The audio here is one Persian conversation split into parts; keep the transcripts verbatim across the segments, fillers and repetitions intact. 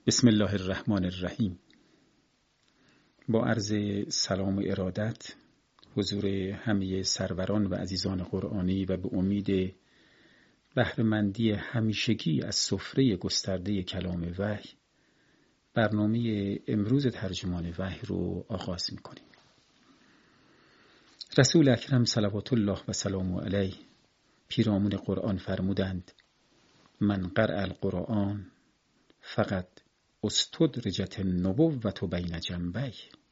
بسم الله الرحمن الرحیم. با عرض سلام و ارادت حضور همه سروران و عزیزان قرآنی و به امید بهره‌مندی همیشگی از سفره گسترده کلام وحی، برنامه امروز ترجمان وحی رو آغاز می‌کنیم. رسول اکرم صلوات الله و سلام علیه پیرامون قرآن فرمودند: من قرأ القرآن فقط استدرجت النبوة بین جنبیه.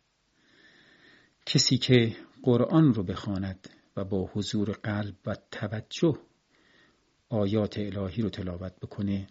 کسی که قرآن رو بخواند و با حضور قلب و توجه آیات الهی رو تلاوت بکنه،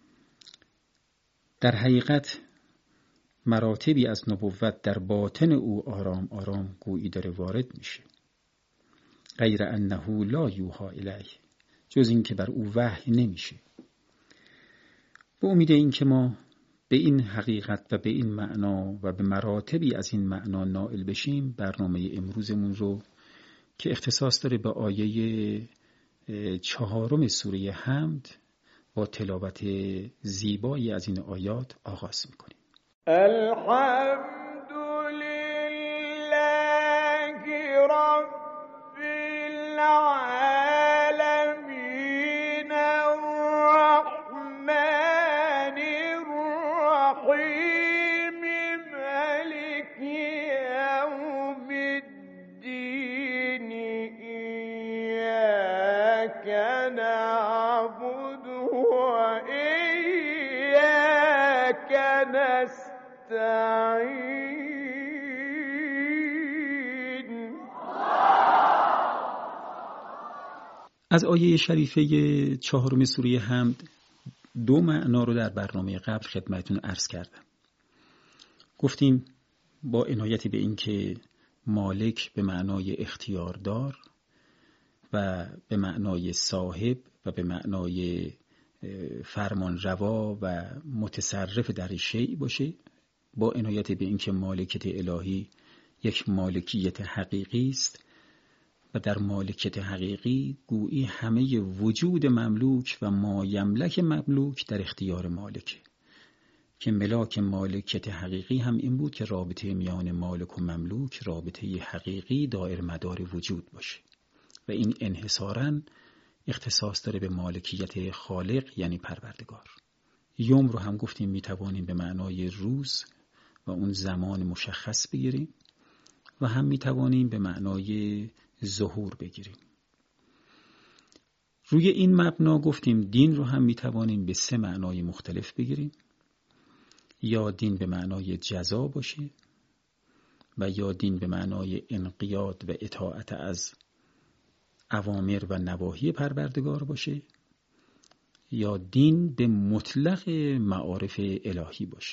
در حقیقت مراتبی از نبوت در باطن او آرام آرام گویی داره وارد میشه، غیر انه لا یوحی الیه، جز این که بر او وحی نمیشه. به امید این که ما به این حقیقت و به این معنا و به مراتبی از این معنا نائل بشیم، برنامه امروزمون رو که اختصاص داره به آیه چهارم سوره حمد با تلاوت زیبایی از این آیات آغاز میکنیم. الحمد لله رب العالمین الرحمن الرحیم مالک یوم الدین ایاک نعبد و ایاک نستعین. از آیه شریفه چهارم سوره حمد دو معنا رو در برنامه قبل خدمتتون عرض کردم. گفتیم با عنایتی به این که مالک به معنای اختیاردار و به معنای صاحب و به معنای فرمان روا و متصرف در شیء باشه، با عنایت به این که مالکیت الهی یک مالکیت حقیقی است و در مالکیت حقیقی گویی همه وجود مملوک و ما یملک مملوک در اختیار مالکه، که ملاک مالکیت حقیقی هم این بود که رابطه میان مالک و مملوک رابطه حقیقی دائر مدار وجود باشه و این انحصاراً اختصاص داره به مالکیت خالق یعنی پروردگار. یوم رو هم گفتیم میتوانیم به معنای روز و اون زمان مشخص بگیریم و هم میتوانیم به معنای ظهور بگیریم. روی این مبنا گفتیم دین رو هم میتوانیم به سه معنای مختلف بگیریم، یا دین به معنای جزا باشه و یا دین به معنای انقیاد و اطاعت از اوامر و نواهی پروردگار باشه، یا دین به مطلق معارف الهی باشه.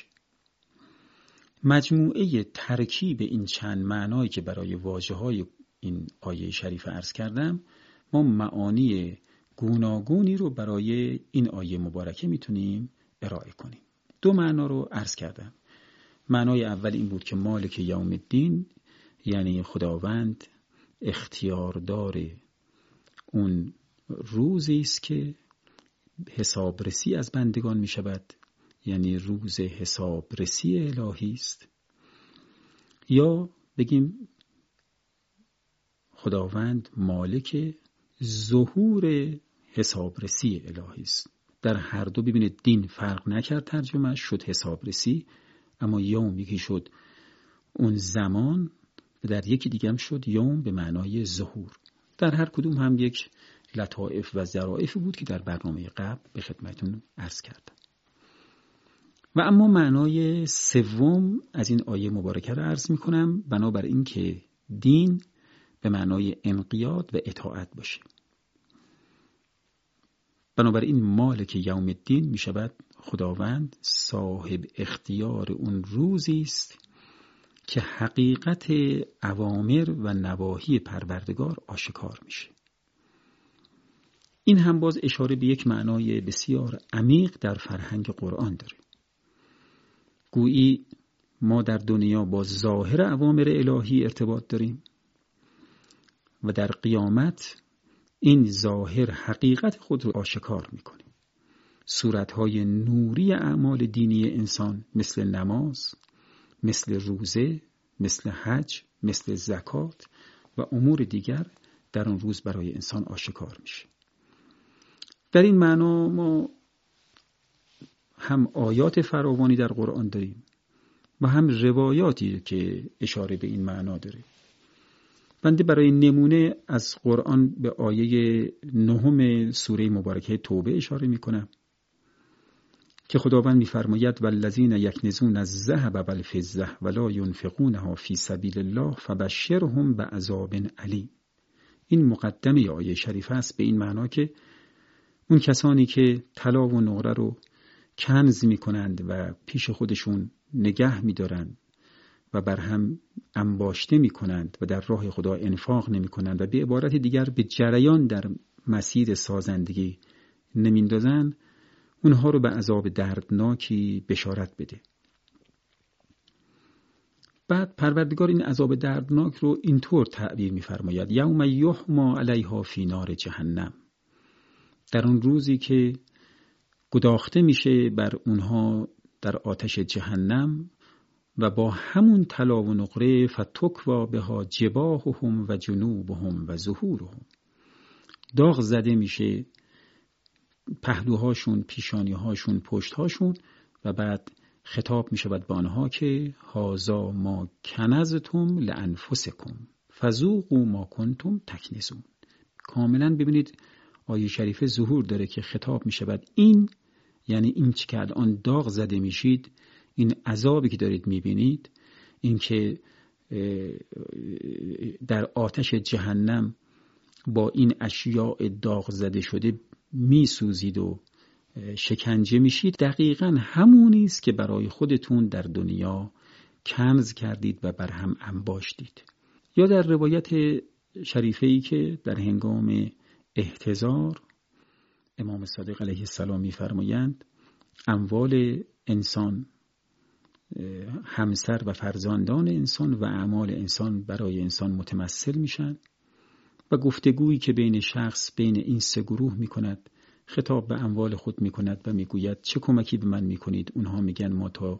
مجموعه ترکیب این چند معنایی که برای واژه‌های این آیه شریف عرض کردم، ما معانی گوناگونی رو برای این آیه مبارکه میتونیم ارائه کنیم. دو معنا رو عرض کردم. معنای اول این بود که مالک یوم الدین یعنی خداوند اختیاردار اون روزی است که حسابرسی از بندگان می شود، یعنی روز حسابرسی الهی است، یا بگیم خداوند مالک ظهور حسابرسی الهی است. در هر دو ببینید دین فرق نکرد، ترجمه شد حسابرسی، اما یوم یکی شد اون زمان و در یکی دیگه هم شد یوم به معنای ظهور. در هر کدوم هم یک لطائف و ظرافی بود که در برنامه قبل به خدمتتون عرض کردم. و اما معنای سوم از این آیه مبارکه رو عرض میکنم، بنابر این که دین به معنای انقیاد و اطاعت باشه. بنابراین مالک یوم الدین می شود خداوند صاحب اختیار اون روزی است که حقیقت اوامر و نواهی پروردگار آشکار میشه. این هم باز اشاره به یک معنای بسیار عمیق در فرهنگ قرآن داره. گویی ما در دنیا با ظاهر اوامر الهی ارتباط داریم و در قیامت این ظاهر حقیقت خود رو آشکار میکنه. صورتهای نوری اعمال دینی انسان مثل نماز، مثل روزه، مثل حج، مثل زکات و امور دیگر در اون روز برای انسان آشکار میشه. در این معنا ما هم آیات فراوانی در قرآن داریم و هم روایاتی که اشاره به این معنا داره. بنده برای نمونه از قرآن به آیه نهم سوره مبارکه توبه اشاره میکنم که خداوند میفرماید والذین یکنزون الذهب والفضة ولا ينفقونها فی سبیل الله فبشرهم بعذاب علیم. این مقدمه آیه شریفه است به این معنا که اون کسانی که طلا و نقره رو کنز میکنند و پیش خودشون نگه میدارند و بر هم انباشته میکنند و در راه خدا انفاق نمیکنند و به عبارت دیگر به جریان در مسیر سازندگی نمیندازن، اونها رو به عذاب دردناکی بشارت بده. بعد پروردگار این عذاب دردناک رو اینطور تعبیر می‌فرماید: یوم یحما علیها فی نار جهنم. در اون روزی که گداخته میشه بر اونها در آتش جهنم و با همون طلا و نقره فتکوا بها جباههم و جنوبهم و ظهورهم، داغ زده میشه پهلوهاشون، پیشانیهاشون، پشتهاشون و بعد خطاب می شود به آنها که هازا ما کنزتم لانفسکم فذوقوا ما کنتم تکنزون. کاملا ببینید آیه شریفه ظهور داره که خطاب می شود این، یعنی این چی که الان داغ زده میشید، این عذابی که دارید می بینید، این که در آتش جهنم با این اشیاء داغ زده شده می سوزید و شکنجه میشید، دقیقاً همونی است که برای خودتون در دنیا کنز کردید و بر هم انباشتید. یا در روایت شریفه‌ای که در هنگام احتضار امام صادق علیه السلام می‌فرمایند اموال انسان، همسر و فرزندان انسان و اعمال انسان برای انسان متمثل میشن و گفتگویی که بین شخص بین این سه گروه میکند خطاب به اموال خود میکند و میگوید چه کمکی به من میکنید؟ اونها میگن ما تا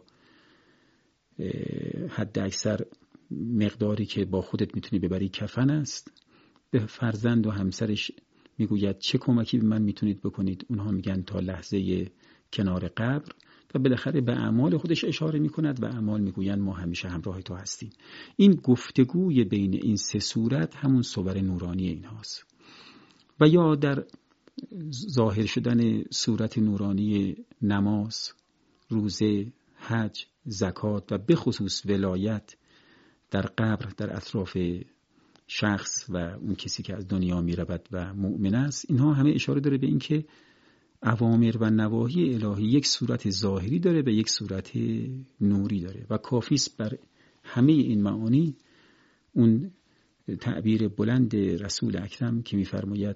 حد اکثر مقداری که با خودت میتونی ببری کفن است. به فرزند و همسرش میگوید چه کمکی به من میتونید بکنید؟ اونها میگن تا لحظه کنار قبر. و بالاخره به اعمال خودش اشاره میکند و اعمال میگویند ما همیشه همراه تو هستیم. این گفتگوی بین این سه صورت همون صور نورانی اینهاست. و یا در ظاهر شدن صورت نورانی نماز، روزه، حج، زکات و به خصوص ولایت در قبر در اطراف شخص و اون کسی که از دنیا می رود و مؤمن است، اینها همه اشاره داره به این که اوامر و نواهی الهی یک صورت ظاهری داره و یک صورت نوری داره و کافی است بر همه این معانی اون تعبیر بلند رسول اکرم که می‌فرماید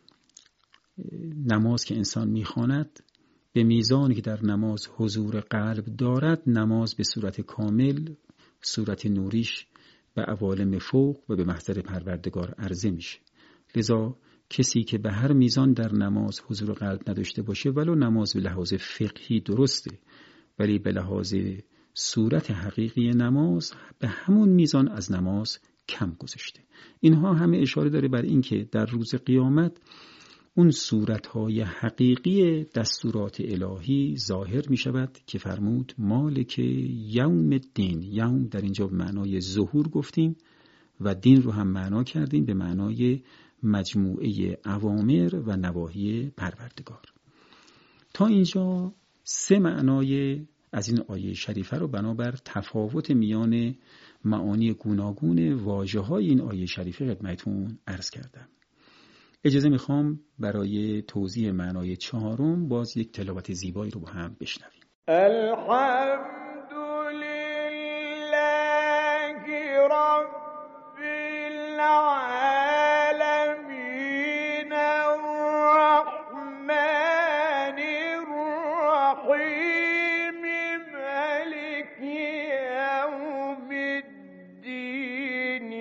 نماز که انسان می‌خواند به میزانی که در نماز حضور قلب دارد، نماز به صورت کامل، صورت نوریش به عوالم فوق و به محضر پروردگار عرضه میشه. لذا کسی که به هر میزان در نماز حضور قلب نداشته باشه، ولو نماز به لحاظ فقهی درسته ولی به لحاظ صورت حقیقی نماز به همون میزان از نماز کم گذاشته. اینها همه اشاره داره بر این که در روز قیامت اون صورتهای حقیقی دستورات الهی ظاهر می شود که فرمود مالک یوم الدین. یوم در اینجا به معنای ظهور گفتیم و دین رو هم معنا کردیم به معنای مجموعه اوامر و نواهی پروردگار. تا اینجا سه معنای از این آیه شریفه رو بنابر تفاوت میان معانی گوناگون واژه‌های این آیه شریفه خدمتتون عرض کردم. اجازه میخوام برای توضیح معنای چهارم باز یک تلاوت زیبایی رو با هم بشنویم. الحمد لله رب العالمین الرحمن الرحیم مالک یوم الدین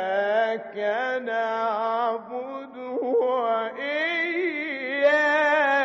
ایاک نعبد و ایاک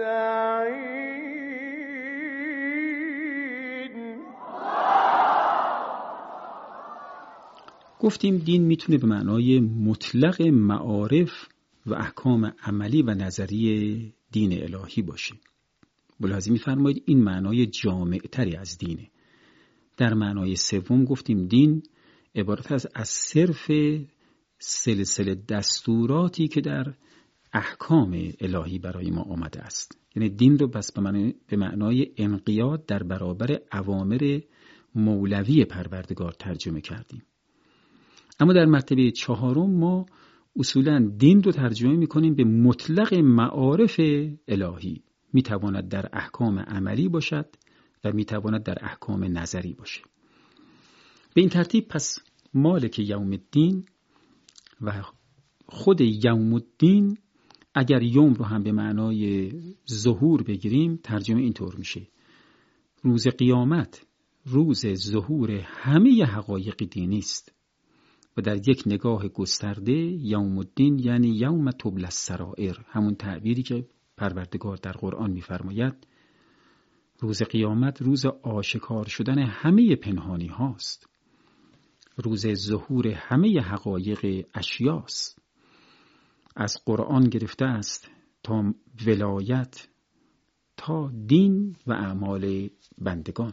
گفتیم دین میتونه به معنای مطلق معارف و احکام عملی و نظری دین الهی باشه. بلازی میفرمایید این معنای جامع تری از دینه. در معنای سوم گفتیم دین عبارت است از صرف سلسله دستوراتی که در احکام الهی برای ما آمده است. یعنی دین رو بس به معنای, به معنای انقیاد در برابر اوامر مولوی پروردگار ترجمه کردیم. اما در مرتبه چهارم ما اصولاً دین رو ترجمه می‌کنیم به مطلق معارف الهی. می‌تواند در احکام عملی باشد و می‌تواند در احکام نظری باشه. به این ترتیب پس مالک یوم الدین و خود یوم الدین اگر یوم رو هم به معنای ظهور بگیریم ترجمه اینطور میشه: روز قیامت روز ظهور همه حقایق دینی است و در یک نگاه گسترده یوم الدین یعنی یوم تبلی السرائر، همون تعبیری که پروردگار در قرآن می‌فرماید روز قیامت روز آشکار شدن همه پنهانی هاست، روز ظهور همه حقایق اشیاست، از قرآن گرفته است تا ولایت تا دین و اعمال بندگان،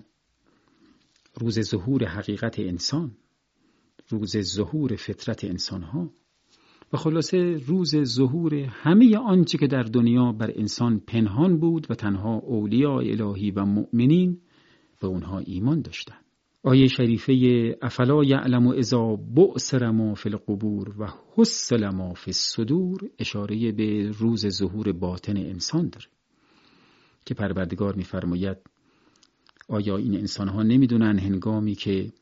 روز ظهور حقیقت انسان، روز ظهور فطرت انسانها و خلاصه روز ظهور همه آنچه که در دنیا بر انسان پنهان بود و تنها اولیاء الهی و مؤمنین به اونها ایمان داشتند. آیه شریفه افلا یعلم اذا بعثر ما فی القبور و حصل ما فی الصدور اشاره به روز ظهور باطن انسان داره که پروردگار می‌فرماید آیا این انسان‌ها نمی‌دونن هنگامی که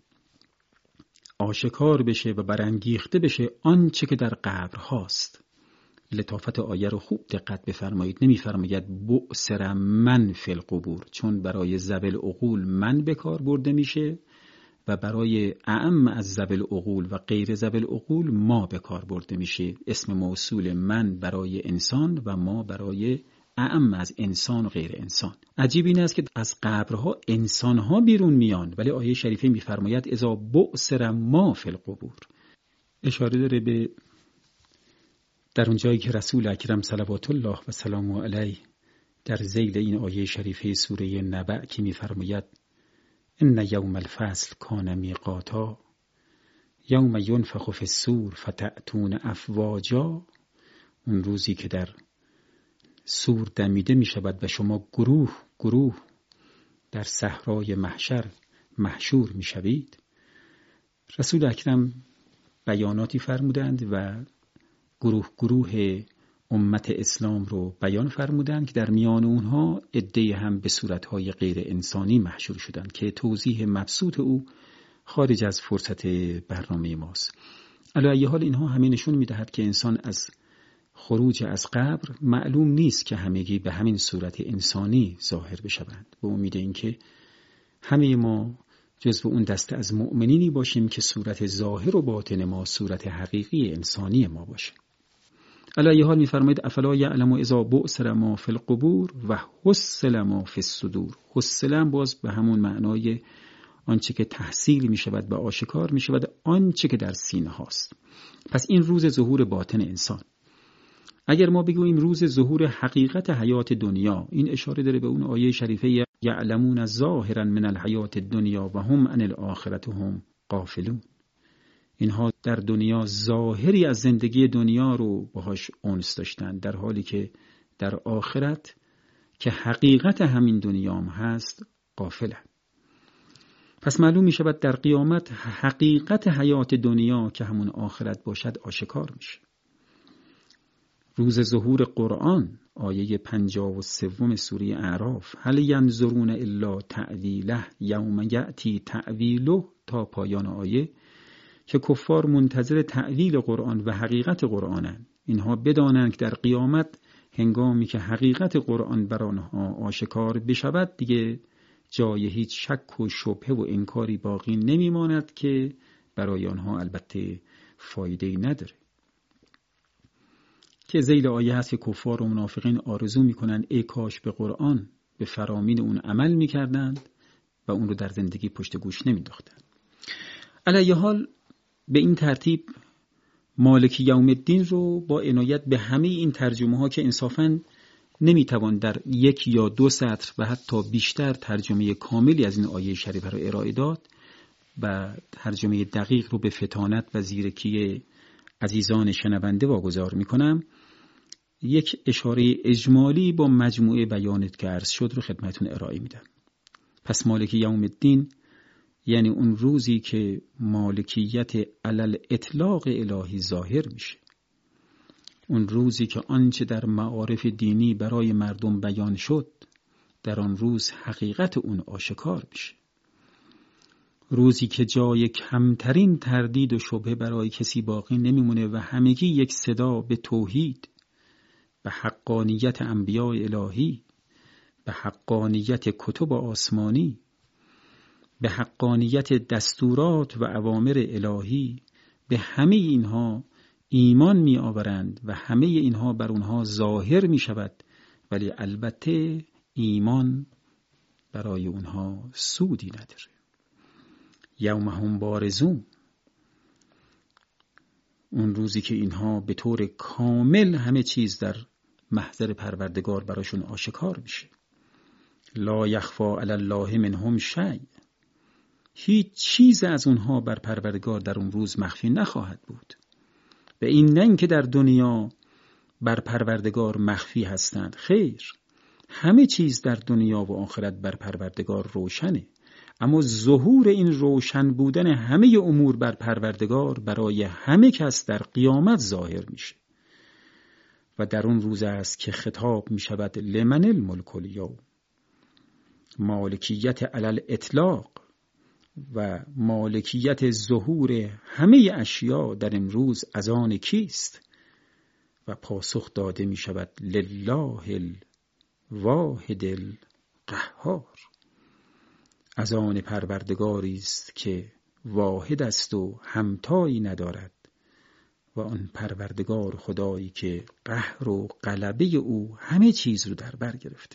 آشکار بشه و برانگیخته بشه آنچه که در قبر هاست. لطافت آیه رو خوب دقت بفرمایید، نمی‌فرماید بعثر من فی القبور، چون برای ذوی العقول من به کار برده میشه و برای اعم از ذوی العقول و غیر ذوی العقول ما به کار برده میشه. اسم موصول من برای انسان و ما برای اعم از انسان و غیر انسان. عجیب این است که از قبرها انسانها بیرون میان ولی آیه شریفه میفرماید اذا بعثر ما فی القبور. اشاره داره به در اون جایی که رسول اکرم صلوات الله و سلامه علیه در ذیل این آیه شریفه سوره نبأ که میفرماید ان یوم الفصل کان میقاتا یوم ینفخ فی الصور فتأتون افواجا، اون روزی که در صور دمیده می شود و شما گروه گروه در صحرای محشر محشور می شوید. رسول اکرم بیاناتی فرمودند و گروه گروه امت اسلام رو بیان فرمودند که در میان اونها عده‌ای هم به صورتهای غیر انسانی محشور شدند که توضیح مبسوط او خارج از فرصت برنامه ماست. علی ای حال اینها همه نشون می‌دهد که انسان از خروج از قبر معلوم نیست که همگی به همین صورت انسانی ظاهر بشوند. به امید اینکه همه ما جزو اون دسته از مؤمنینی باشیم که صورت ظاهر و باطن ما صورت حقیقی انسانی ما باشه. علی ای حال می‌فرماید افلا یعلم اذا بعثر ما فی القبور و حصل ما فی الصدور. حصل باز به همون معنای آنچه که تحصیل می شود و آشکار می شود، آنچه که در سینه هاست. پس این روز ظهور باطن انسان. اگر ما بگوییم روز ظهور حقیقت حیات دنیا، این اشاره داره به اون آیه شریفه یعلمون ظاهرا من الحیات الدنیا و هم عن الاخرة هم غافلون. اینها در دنیا ظاهری از زندگی دنیا رو باهاش انس داشتن، در حالی که در آخرت که حقیقت همین دنیا هم هست غافلن. پس معلوم می شود در قیامت حقیقت حیات دنیا که همون آخرت باشد آشکار میشه. روز ظهور قرآن آیه پنجاه و سوم سوره اعراف هل ینظرون الا تأویله یوم یأتی تأویله تا پایان آیه که کفار منتظر تأویل قرآن و حقیقت قرآنند. اینها بدانند که در قیامت هنگامی که حقیقت قرآن بر آنها آشکار بشود دیگه جای هیچ شک و شبهه و انکاری باقی نمیماند که برای آنها البته فایده‌ای نداره. که ذیل آیه هست که کفار و منافقین آرزو میکنن ای کاش به قرآن به فرامین اون عمل میکردند و اون رو در زندگی پشت گوش نمینداختند. علیه حال به این ترتیب مالک یوم الدین رو با عنایت به همه این ترجمه ها که انصافاً نمیتوان در یک یا دو سطر و حتی بیشتر ترجمه کاملی از این آیه شریفه رو ارائه داد و ترجمه دقیق رو به فطانت و زیرکی عزیزان شنونده واگذار میکنم، یک اشاره اجمالی با مجموعه بیانات که عرض شد رو خدمتون ارائه میدم. پس مالک یوم الدین یعنی اون روزی که مالکیت علل اطلاق الهی ظاهر میشه، اون روزی که آنچه در معارف دینی برای مردم بیان شد در آن روز حقیقت اون آشکار میشه، روزی که جای کمترین تردید و شبهه برای کسی باقی نمیمونه و همگی یک صدا به توحید، به حقانیت انبیاء الهی، به حقانیت کتب آسمانی، به حقانیت دستورات و اوامر الهی، به همه اینها ایمان می آورند و همه اینها بر اونها ظاهر می شود، ولی البته ایمان برای اونها سودی نداره. یوم هم بارزون، اون روزی که اینها به طور کامل همه چیز در محضر پروردگار براشون آشکار میشه. لا یخفا علی الله منهم شیء، هیچ چیز از اونها بر پروردگار در اون روز مخفی نخواهد بود. به این نه اینکه در دنیا بر پروردگار مخفی هستند، خیر، همه چیز در دنیا و آخرت بر پروردگار روشنه، اما ظهور این روشن بودن همه امور بر پروردگار برای همه کس در قیامت ظاهر میشه و در اون روز است که خطاب میشود لمن الملک الیوم، مالکیت علل اطلاق و مالکیت ظهور همه اشیا در امروز از آن کیست؟ و پاسخ داده می شود لله الواحد القهار، از آن پروردگاری است که واحد است و همتایی ندارد و آن پروردگار خدایی که قهر و غلبه او همه چیز رو در بر گرفته.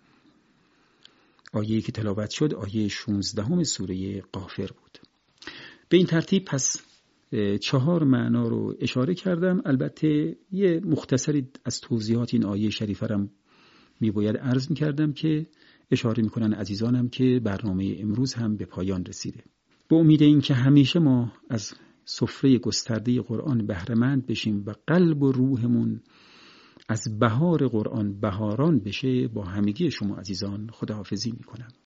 آیه‌ای که تلاوت شد آیه شانزدهم سوره غافر بود. به این ترتیب پس چهار معنا رو اشاره کردم. البته یه مختصری از توضیحات این آیه شریفه رو میباید عرض میکردم که اشاره میکنن عزیزانم که برنامه امروز هم به پایان رسیده. به امید این که همیشه ما از سفره گسترده قرآن بهره مند بشیم و قلب و روحمون از بهار قرآن بهاران بشه، با همگی شما عزیزان خداحافظی میکنم.